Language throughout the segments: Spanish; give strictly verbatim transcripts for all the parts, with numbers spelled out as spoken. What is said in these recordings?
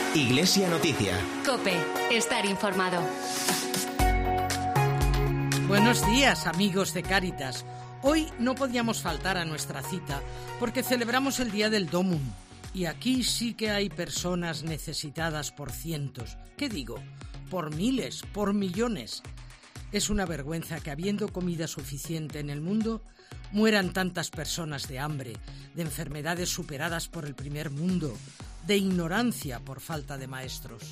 Iglesia Noticia. COPE. Estar informado. Buenos días, amigos de Cáritas. Hoy no podíamos faltar a nuestra cita porque celebramos el Día del Domum. Y aquí sí que hay personas necesitadas por cientos. ¿Qué digo? Por miles, por millones. Es una vergüenza que, habiendo comida suficiente en el mundo, mueran tantas personas de hambre, de enfermedades superadas por el primer mundo, de ignorancia por falta de maestros.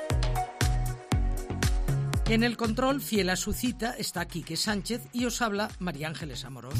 En el control, fiel a su cita, está Quique Sánchez y os habla María Ángeles Amorós.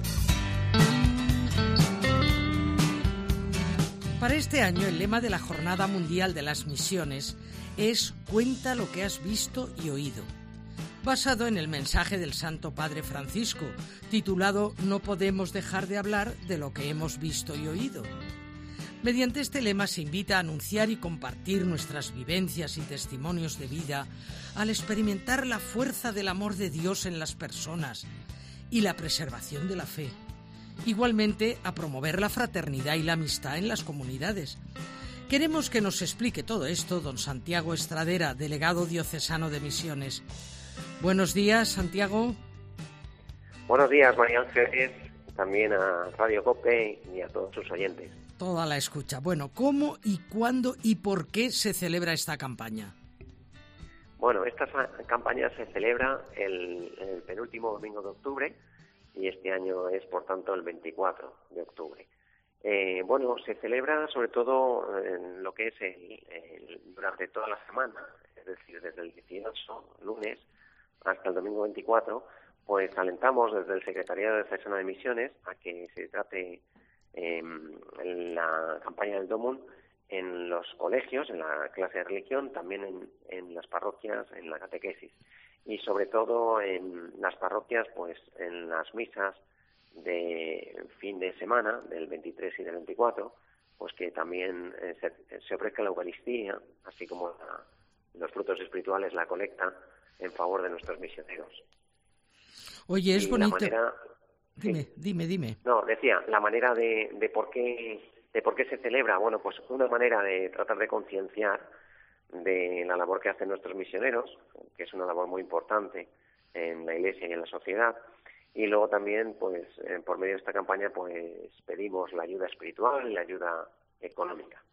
Para este año, el lema de la Jornada Mundial de las Misiones es «Cuenta lo que has visto y oído», basado en el mensaje del Santo Padre Francisco, titulado «No podemos dejar de hablar de lo que hemos visto y oído». Mediante este lema se invita a anunciar y compartir nuestras vivencias y testimonios de vida al experimentar la fuerza del amor de Dios en las personas y la preservación de la fe. Igualmente, a promover la fraternidad y la amistad en las comunidades. Queremos que nos explique todo esto don Santiago Estradera, delegado diocesano de Misiones. Buenos días, Santiago. Buenos días, María Ángeles, también a Radio COPE y a todos sus oyentes. Toda la escucha. Bueno, ¿cómo y cuándo y por qué se celebra esta campaña? Bueno, esta campaña se celebra el, el penúltimo domingo de octubre y este año es, por tanto, el veinticuatro de octubre. Eh, bueno, se celebra sobre todo en lo que es el, el, durante toda la semana, es decir, desde el dieciocho, lunes, hasta el domingo veinticuatro, pues alentamos desde el Secretariado Diocesano de Misiones a que se trate eh, la campaña del Domum en los colegios, en la clase de religión, también en, en las parroquias, en la catequesis. Y sobre todo en las parroquias, pues en las misas de fin de semana, del veintitrés y del veinticuatro, pues que también eh, se, se ofrezca la Eucaristía, así como la, los frutos espirituales, la colecta, en favor de nuestros misioneros. Oye, es y bonito. La manera, dime, sí. dime, dime. No, decía, la manera de, de por qué de por qué se celebra. Bueno, pues una manera de tratar de concienciar de la labor que hacen nuestros misioneros, que es una labor muy importante en la Iglesia y en la sociedad. Y luego también, pues, eh, por medio de esta campaña, pues, pedimos la ayuda espiritual y la ayuda económica.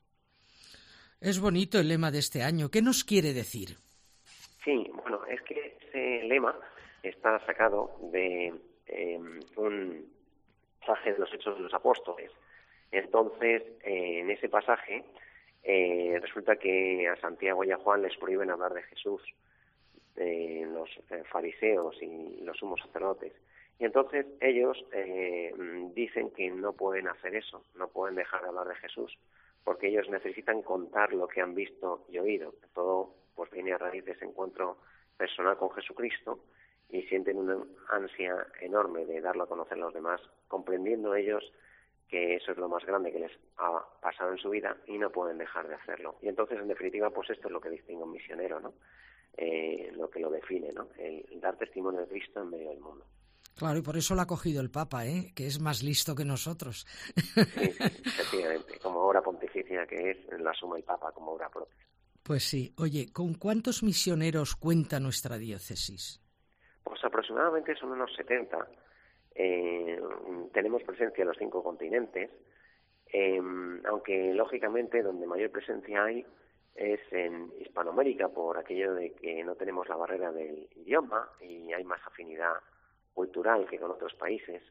Es bonito el lema de este año. ¿Qué nos quiere decir? Sí, bueno, es que ese lema está sacado de eh, un pasaje de los Hechos de los Apóstoles. Entonces, eh, en ese pasaje, eh, resulta que a Santiago y a Juan les prohíben hablar de Jesús, eh, los eh, fariseos y los sumos sacerdotes. Y entonces ellos eh, dicen que no pueden hacer eso, no pueden dejar de hablar de Jesús, porque ellos necesitan contar lo que han visto y oído. Todo pues viene a raíz de ese encuentro personal con Jesucristo y sienten una ansia enorme de darlo a conocer a los demás, comprendiendo ellos que eso es lo más grande que les ha pasado en su vida y no pueden dejar de hacerlo. Y entonces, en definitiva, pues esto es lo que distingue a un misionero, ¿no? Eh, lo que lo define, ¿no? El dar testimonio de Cristo en medio del mundo. Claro, y por eso lo ha cogido el Papa, ¿eh? Que es más listo que nosotros. Sí, sí, efectivamente. Como obra pontificia que es, la asume el Papa como obra propia. Pues sí. Oye, ¿con cuántos misioneros cuenta nuestra diócesis? Pues aproximadamente son unos setenta. Eh, tenemos presencia en los cinco continentes, eh, aunque lógicamente donde mayor presencia hay es en Hispanoamérica, por aquello de que no tenemos la barrera del idioma y hay más afinidad cultural que con otros países.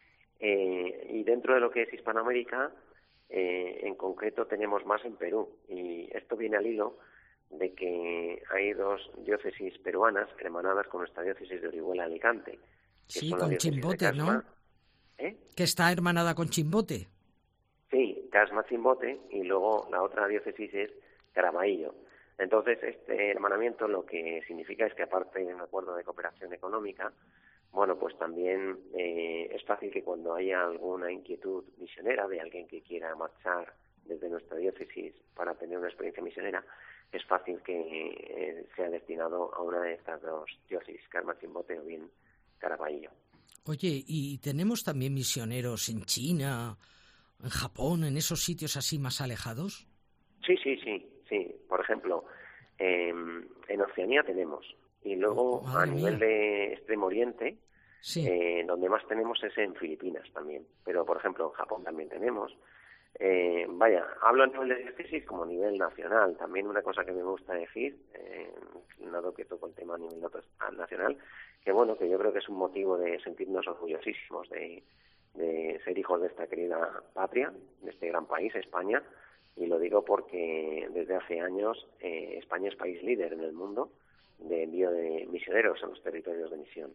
Eh, y dentro de lo que es Hispanoamérica, eh, en concreto tenemos más en Perú, y esto viene al hilo de que hay dos diócesis peruanas hermanadas con nuestra diócesis de Orihuela-Alicante. Sí, con Chimbote, ¿no? ¿Eh? Que está hermanada con Chimbote. Sí, Casma, Chimbote, y luego la otra diócesis es Caraballo. Entonces, este hermanamiento lo que significa es que, aparte de un acuerdo de cooperación económica, bueno, pues también eh, es fácil que cuando haya alguna inquietud misionera de alguien que quiera marchar desde nuestra diócesis para tener una experiencia misionera, es fácil que eh, sea destinado a una de estas dos diócesis, Casma, Chimbote o bien Caraballo. Oye, ¿y tenemos también misioneros en China, en Japón, en esos sitios así más alejados? Sí, sí, sí, sí. Por ejemplo, eh, en Oceanía tenemos, y luego oh, a nivel mía. de Extremo Oriente, sí. eh, donde más tenemos es en Filipinas también, pero por ejemplo en Japón también tenemos. Eh, vaya, hablo a nivel de diócesis como a nivel nacional. También una cosa que me gusta decir, eh, dado que toco el tema a nivel nacional, que bueno, que yo creo que es un motivo de sentirnos orgullosísimos de, de ser hijos de esta querida patria, de este gran país, España, y lo digo porque desde hace años eh, España es país líder en el mundo de envío de misioneros a los territorios de misión.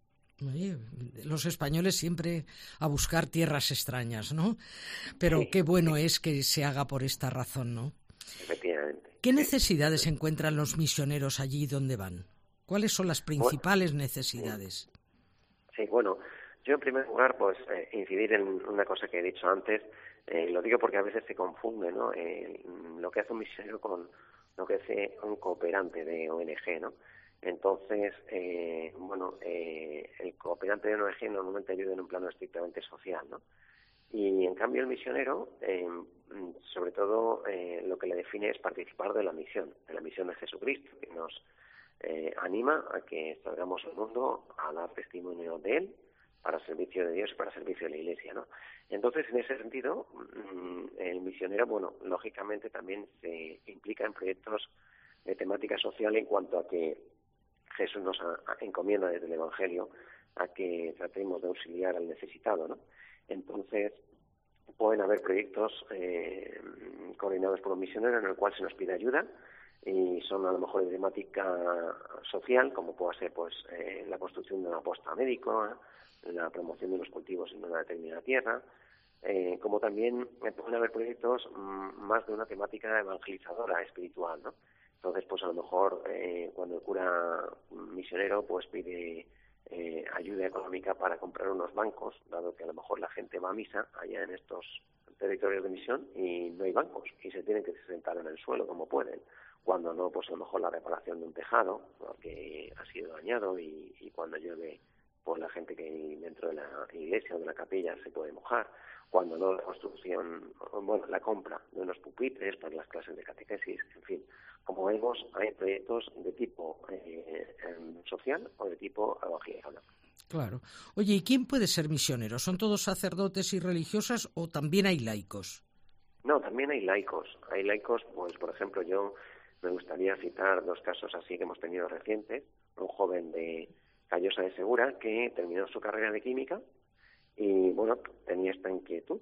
Oye, los españoles siempre a buscar tierras extrañas, ¿no? Pero Sí, qué bueno sí. es que se haga por esta razón, ¿no? Efectivamente. ¿Qué Sí. necesidades encuentran los misioneros allí donde van? ¿Cuáles son las principales Bueno, necesidades? Sí, bueno, yo en primer lugar, pues eh, incidir en una cosa que he dicho antes. Eh, lo digo porque a veces se confunde, ¿no? Eh, lo que hace un misionero con lo que hace un cooperante de O N G, ¿no? Entonces, eh, bueno, eh, el cooperante de O N G normalmente ayuda en un plano estrictamente social, ¿no? Y en cambio el misionero, eh, sobre todo, eh, lo que le define es participar de la misión, de la misión de Jesucristo, que nos eh, anima a que salgamos al mundo a dar testimonio de Él para servicio de Dios y para servicio de la Iglesia, ¿no? Entonces, en ese sentido, el misionero, bueno, lógicamente también se implica en proyectos de temática social en cuanto a que Jesús nos a, a, encomienda desde el Evangelio a que tratemos de auxiliar al necesitado, ¿no? Entonces, pueden haber proyectos eh, coordinados por un misionero en el cual se nos pide ayuda y son a lo mejor de temática social, como pueda ser pues eh, la construcción de una posta médica, la promoción de los cultivos en una determinada tierra, eh, como también pueden haber proyectos mmm, más de una temática evangelizadora, espiritual, ¿no? Entonces, pues a lo mejor eh, cuando el cura misionero pues pide eh, ayuda económica para comprar unos bancos, dado que a lo mejor la gente va a misa allá en estos territorios de misión y no hay bancos y se tienen que sentar en el suelo como pueden. Cuando no, pues a lo mejor la reparación de un tejado que ha sido dañado y, y cuando llueve, pues la gente que hay dentro de la iglesia o de la capilla se puede mojar. Cuando no, la construcción, bueno, la compra de unos pupitres para las clases de catequesis, en fin. Como vemos, hay proyectos de tipo eh, social o de tipo evangélico. Claro. Oye, ¿y quién puede ser misionero? ¿Son todos sacerdotes y religiosas o también hay laicos? No, también hay laicos. Hay laicos, pues por ejemplo, yo me gustaría citar dos casos así que hemos tenido recientes. Un joven de Callosa de Segura que terminó su carrera de química y, bueno, tenía esta inquietud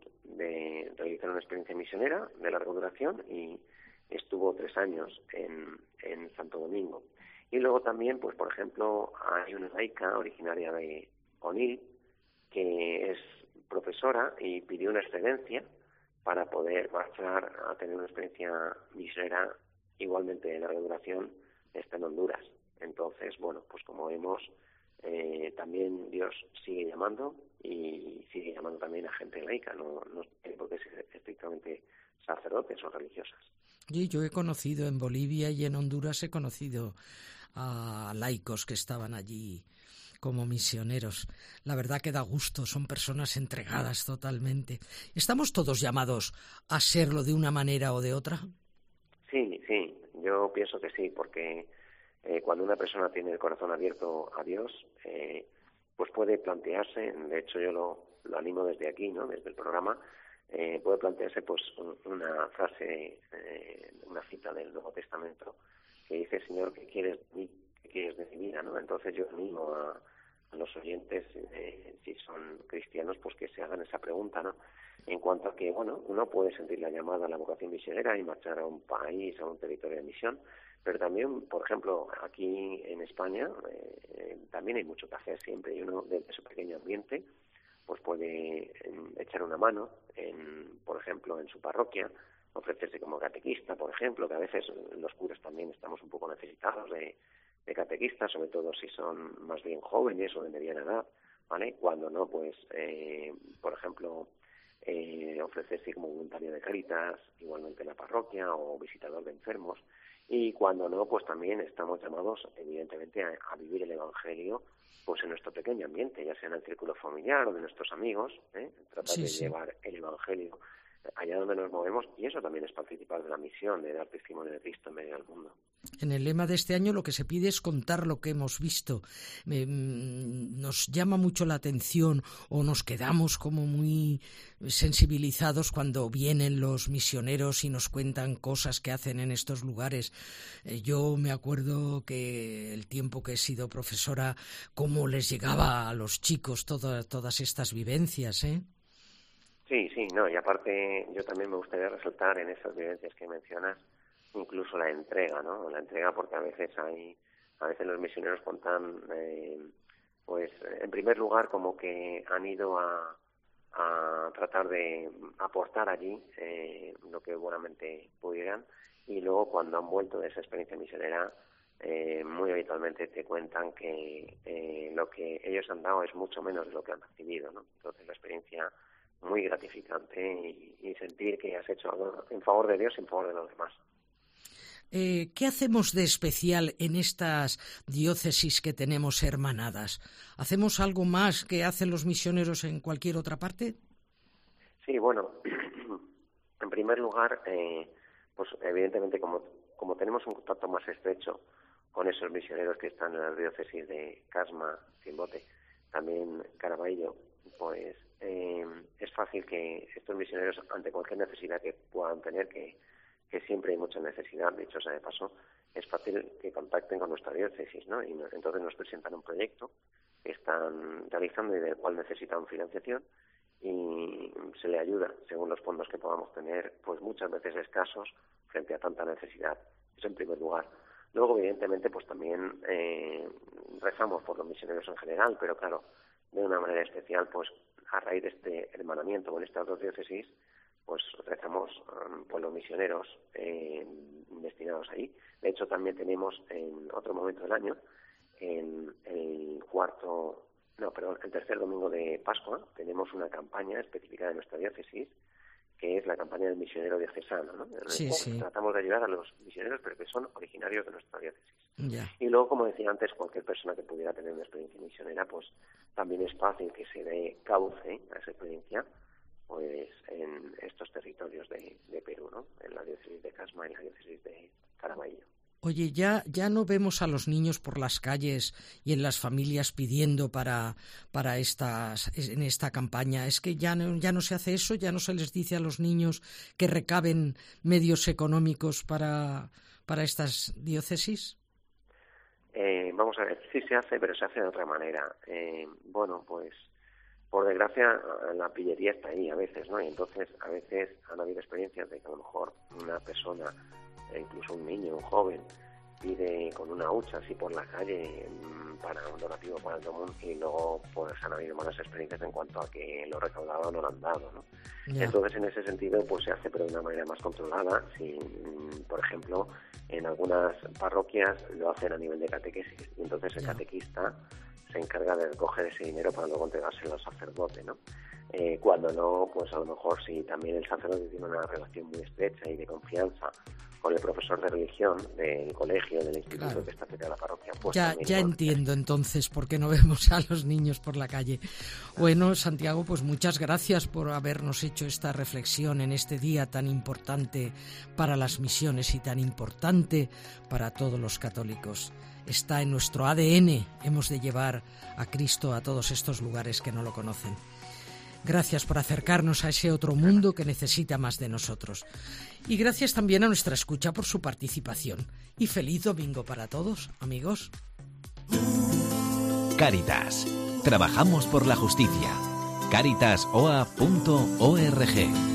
de realizar una experiencia misionera de larga duración y estuvo tres años en, en Santo Domingo. Y luego también, pues por ejemplo, hay una laica originaria de Onil que es profesora y pidió una excedencia para poder marchar a tener una experiencia misionera igualmente de larga duración, está en Honduras. Entonces, bueno, pues como vemos, eh, también Dios sigue llamando y sigue llamando también a gente laica, no, no tiene por qué ser estrictamente sacerdotes o religiosas. Sí, yo he conocido en Bolivia y en Honduras, he conocido a laicos que estaban allí como misioneros. La verdad que da gusto, son personas entregadas totalmente. ¿Estamos todos llamados a serlo de una manera o de otra? Sí, sí, yo pienso que sí, porque eh, cuando una persona tiene el corazón abierto a Dios, eh, pues puede plantearse, de hecho yo lo, lo animo desde aquí, ¿no? Desde el programa, eh, puede plantearse pues una frase, eh, una cita del Nuevo Testamento que dice, Señor, ¿qué quieres de mí? ¿Qué quieres de mi vida? ¿No? Entonces yo animo a, a los oyentes, eh, si son cristianos, pues que se hagan esa pregunta, ¿no? En cuanto a que, bueno, uno puede sentir la llamada a la vocación misionera y marchar a un país, a un territorio de misión, pero también, por ejemplo, aquí en España eh, también hay mucho que hacer siempre y uno desde su pequeño ambiente pues puede eh, echar una mano, en, por ejemplo, en su parroquia, ofrecerse como catequista, por ejemplo, que a veces los curas también estamos un poco necesitados de, de catequistas, sobre todo si son más bien jóvenes o de mediana edad, ¿vale? Cuando no, pues, eh, por ejemplo, eh, ofrecerse como voluntario de Cáritas, igualmente en la parroquia, o visitador de enfermos, y cuando no, pues también estamos llamados, evidentemente, a, a vivir el Evangelio pues en nuestro pequeño ambiente, ya sea en el círculo familiar o de nuestros amigos, ¿eh? Tratar Sí, de sí. llevar el Evangelio allá donde nos movemos, y eso también es participar de la misión de dar testimonio de Cristo en medio del mundo. En el lema de este año lo que se pide es contar lo que hemos visto. Eh, nos llama mucho la atención o nos quedamos como muy sensibilizados cuando vienen los misioneros y nos cuentan cosas que hacen en estos lugares. Eh, yo me acuerdo que el tiempo que he sido profesora, cómo les llegaba a los chicos toda, todas estas vivencias, ¿eh? Sí, sí, no, y aparte yo también me gustaría resaltar en esas vivencias que mencionas incluso la entrega, ¿no? La entrega, porque a veces hay, a veces los misioneros cuentan, eh, pues en primer lugar como que han ido a, a tratar de aportar allí eh, lo que buenamente pudieran, y luego cuando han vuelto de esa experiencia misionera, eh, muy habitualmente te cuentan que eh, lo que ellos han dado es mucho menos de lo que han recibido, ¿no? Entonces la experiencia muy gratificante y, y sentir que has hecho algo en favor de Dios y en favor de los demás. Eh, ¿Qué hacemos de especial en estas diócesis que tenemos hermanadas? ¿Hacemos algo más que hacen los misioneros en cualquier otra parte? Sí, bueno, en primer lugar, eh, pues evidentemente como, como tenemos un contacto más estrecho con esos misioneros que están en las diócesis de Casma, Chimbote, también Caraballo, pues eh, es fácil que estos misioneros, ante cualquier necesidad que puedan tener, que que siempre hay mucha necesidad, de hecho, sea de paso, es fácil que contacten con nuestra diócesis, ¿no? Y no, entonces nos presentan un proyecto que están realizando y del cual necesitan financiación, y se le ayuda según los fondos que podamos tener, pues muchas veces escasos frente a tanta necesidad. Eso en primer lugar. Luego, evidentemente, pues también eh, rezamos por los misioneros en general, pero claro, de una manera especial, pues a raíz de este hermanamiento con estas dos diócesis, pues rezamos um, por los misioneros eh, destinados ahí. De hecho, también tenemos en otro momento del año, en el cuarto, no, perdón, el tercer domingo de Pascua, tenemos una campaña específica de nuestra diócesis, que es la campaña del misionero diocesano, ¿no? En Sí, el cual sí. Tratamos de ayudar a los misioneros, pero que son originarios de nuestra diócesis. Ya. Y luego, como decía antes, cualquier persona que pudiera tener una experiencia misionera, pues también es fácil que se dé cauce a esa experiencia, pues en estos territorios de, de Perú, ¿no? En la diócesis de Casma y en la diócesis de Caraballo. Oye, ya, ya no vemos a los niños por las calles y en las familias pidiendo para, para estas, en esta campaña. Es que ya no, ya no se hace eso, ya no se les dice a los niños que recaben medios económicos para, para estas diócesis. Eh, vamos a ver, sí se hace, pero se hace de otra manera. Eh, bueno, pues por desgracia la pillería está ahí a veces, ¿no? Y entonces a veces han habido experiencias de que a lo mejor una persona, incluso un niño, un joven, pide con una hucha así por la calle para un donativo para el común, y luego pues han habido malas experiencias en cuanto a que lo recaudado no lo han dado, ¿no? Yeah. Entonces en ese sentido pues se hace pero de una manera más controlada. Si, por ejemplo, en algunas parroquias lo hacen a nivel de catequesis, y entonces el yeah. catequista se encarga de recoger ese dinero para luego entregárselo al sacerdote, ¿no? Eh, cuando no, pues a lo mejor si también el sacerdote tiene una relación muy estrecha y de confianza con el profesor de religión del colegio, del instituto claro. que está cerca de la parroquia. Pues ya ya no... entiendo entonces por qué no vemos a los niños por la calle. Bueno, Santiago, pues muchas gracias por habernos hecho esta reflexión en este día tan importante para las misiones y tan importante para todos los católicos. Está en nuestro A D N, hemos de llevar a Cristo a todos estos lugares que no lo conocen. Gracias por acercarnos a ese otro mundo que necesita más de nosotros. Y gracias también a nuestra escucha por su participación. Y feliz domingo para todos, amigos. Cáritas. Trabajamos por la justicia. cáritas o a punto org